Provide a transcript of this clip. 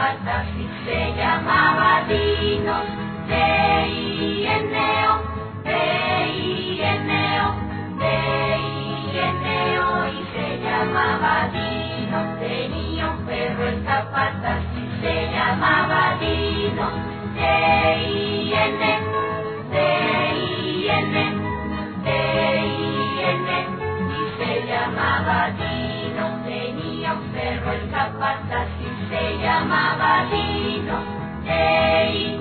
capataz y se llamaba Dino. D-I-N-O, D-I-N-O, D-I-N-O, y se llamaba Dino. Tenía un perro el capataz y se llamaba Dino. D-I-N, D-I-N, D-I-N, y se llamaba Dino. Tenía un perro el capataz y se llamaba Dino. D-I-N.